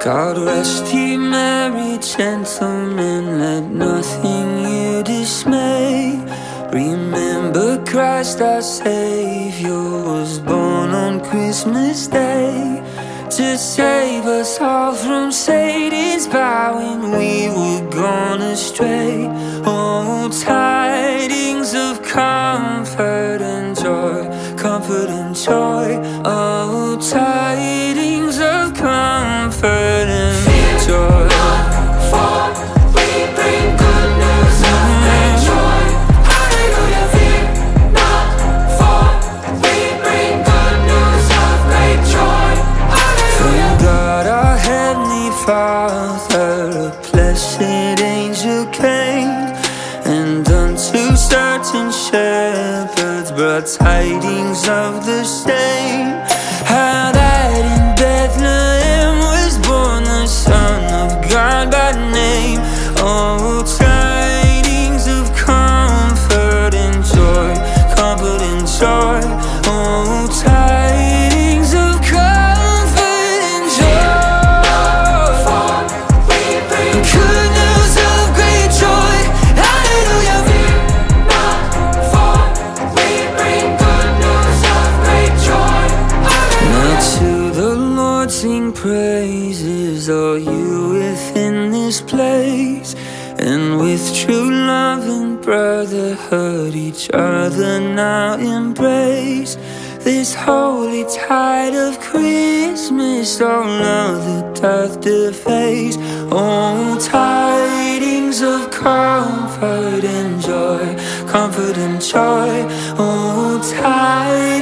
God rest ye merry gentlemen, let nothing you dismay. Remember Christ our Savior was born on Christmas Day, to save us all from Satan's power when we were gone astray. Oh, tidings of comfort and joy, comfort and joy. Oh, tidings of comfort and joy. For we bring good news of great joy. Hallelujah, fear not, for we bring good news of great joy. Hallelujah. From God our Heavenly Father, a blessed angel came, and unto certain shepherds brought tidings of the same, how that in Bethlehem was born the Son of God by name. Oh, tidings of comfort and joy, comfort and joy. Oh, tidings of comfort and joy. For we bring Good news of great joy. Hallelujah. fear not, for we bring good news of great joy. Now Hallelujah. to the Lord sing praises, all you within this place, and with true love and brotherhood each other now embrace. This holy tide of Christmas all other doth deface. Oh, tidings of comfort and joy, comfort and joy. Oh, tidings